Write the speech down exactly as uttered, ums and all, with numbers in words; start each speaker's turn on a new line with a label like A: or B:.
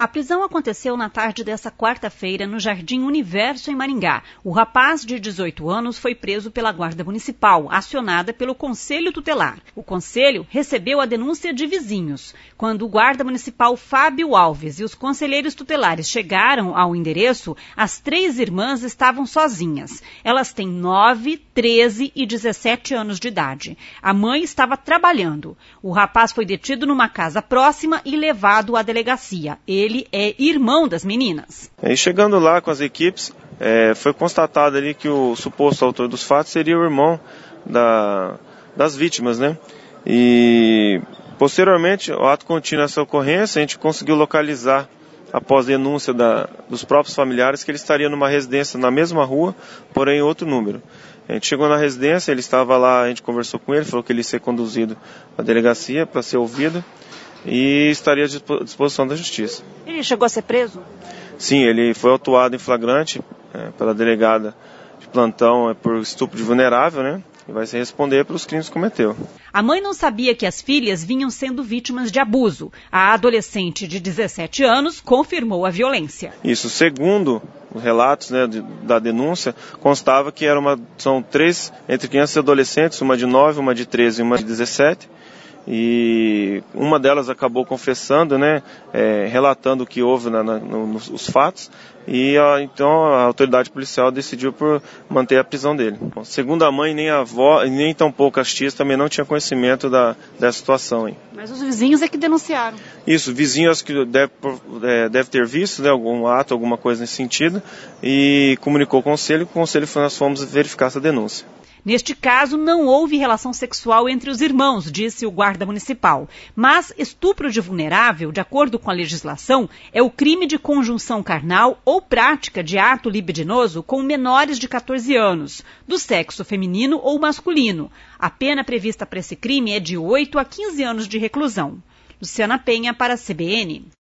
A: A prisão aconteceu na tarde desta quarta-feira no Jardim Universo, em Maringá. O rapaz de dezoito anos foi preso pela Guarda Municipal, acionada pelo Conselho Tutelar. O Conselho recebeu a denúncia de vizinhos. Quando o guarda municipal Fábio Alves e os conselheiros tutelares chegaram ao endereço, as três irmãs estavam sozinhas. Elas têm nove, treze e dezessete anos de idade. A mãe estava trabalhando. O rapaz foi detido numa casa próxima e levado à delegacia. Ele é irmão das meninas.
B: E chegando lá com as equipes, é, foi constatado ali que o suposto autor dos fatos seria o irmão da, das vítimas, né? E posteriormente, o ato contínuo essa ocorrência, a gente conseguiu localizar, após denúncia da, dos próprios familiares, que ele estaria numa residência na mesma rua, porém em outro número. A gente chegou na residência, ele estava lá, a gente conversou com ele, falou que ele ia ser conduzido à delegacia para ser ouvido e estaria à disposição da justiça.
A: Ele chegou a ser preso?
B: Sim, ele foi autuado em flagrante é, pela delegada de plantão é, por estupro de vulnerável, né? E vai se responder pelos crimes que cometeu.
A: A mãe não sabia que as filhas vinham sendo vítimas de abuso. A adolescente de dezessete anos confirmou a violência.
B: Isso, segundo os relatos, né, de, da denúncia, constava que era uma, são três, entre crianças e adolescentes, uma de nove, uma de treze e uma de dezessete. E uma delas acabou confessando, né, é, relatando o que houve na, na, no, nos fatos, e a, então a autoridade policial decidiu por manter a prisão dele. Bom, segundo a mãe, nem a avó, nem tampouco as tias também não tinham conhecimento da, dessa situação. Hein.
A: Mas os vizinhos é que denunciaram.
B: Isso, vizinhos que deve, é, deve ter visto, né, algum ato, alguma coisa nesse sentido, e comunicou ao conselho, e o conselho nós fomos verificar essa denúncia.
A: Neste caso, não houve relação sexual entre os irmãos, disse o guarda municipal. Mas estupro de vulnerável, de acordo com a legislação, é o crime de conjunção carnal ou prática de ato libidinoso com menores de catorze anos, do sexo feminino ou masculino. A pena prevista para esse crime é de oito a quinze anos de reclusão. Luciana Penha para a C B N.